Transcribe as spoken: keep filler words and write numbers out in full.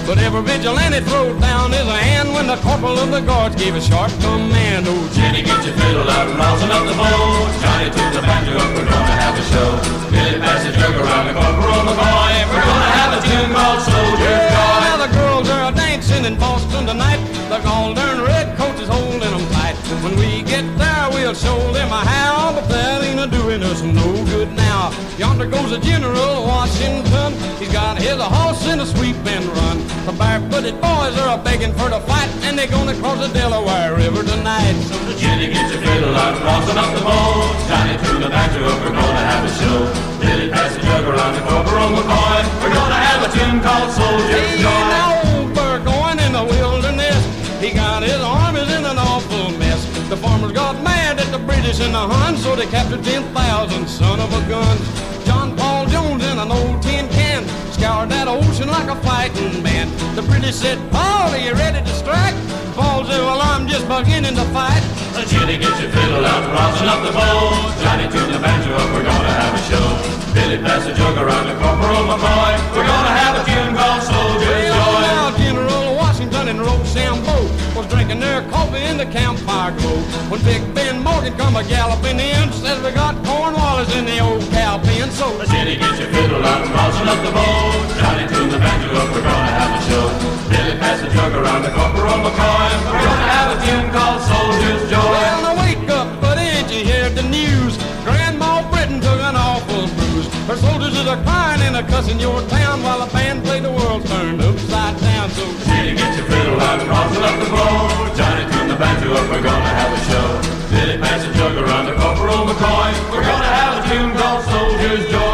But every vigilante throws down his hand when the corporal of the guards gave a sharp command. Oh, Jenny, get your fiddle out and rousing up the boat. Johnny, tune the banjo up, we're gonna have a show. Billy, pass the jug around the Corporal McCoy. We're gonna have a tune called Soldier's Joy. Now the girls are dancing in Boston tonight. The golden red coat is holding them tight. When we get there, we'll show them how, but that ain't a doing us no good now. Yonder goes the General Washington. He's got his horse in a sweep and run. The barefooted boys are begging for the fight, and they're gonna cross the Delaware River tonight. So the Jenny, get your fiddle out, crossing up the boat. Johnny, tune the banjo up, we're gonna have a show. Billy, pass the jug around the Corporal McCoy. We're gonna have a tune called Soldier's Joy. Hey, now old Burgoyne in the wilderness, he got his armies in an awful mess. The farmers got mad at the British and the Huns, so they captured ten thousand son of a gun. John Paul Jones in an old tin can scoured that ocean like a fighting man. The British said, Paul, are you ready to strike? Paul said, well, I'm just beginning to fight. Jenny, get your fiddle out, rousing up the boat. Johnny, tune the banjo up, we're gonna have a show. Billy, pass the jug around the Corporal McCoy. We're gonna have a tune called Soldier's Joy. Now, General Washington and Rochambeau was drinking their coffee in the campfire glow. When Big Ben Morgan come a galloping in, says we got Cornwallis in the old cow pen. So Jenny, get your fiddle out and rousing up the boat. Johnny, tune the banjo up, we're gonna have a show. Billy, pass the jug around the Corporal McCoy. We're gonna have a tune called Soldier's Joy. Well, now wake up, but ain't you heard the news? Grandma Britain took an awful bruise. Her soldiers is a crying and a cussing your town while the band played the world turned upside down. So Jenny, get your fiddle out and rousing up the boat. Johnny, tune the banjo up, we're gonna have a show. Billy, pass the jug around the Corporal McCoy. We're gonna have a tune called Soldier's Joy.